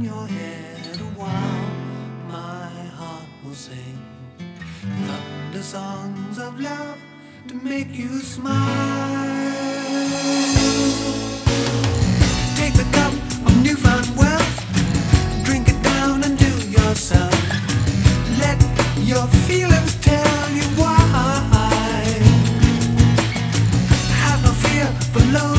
your head a while, my heart will sing thunder songs of love to make you smile. Take the cup of newfound wealth, drink it down and do yourself. Let your feelings tell.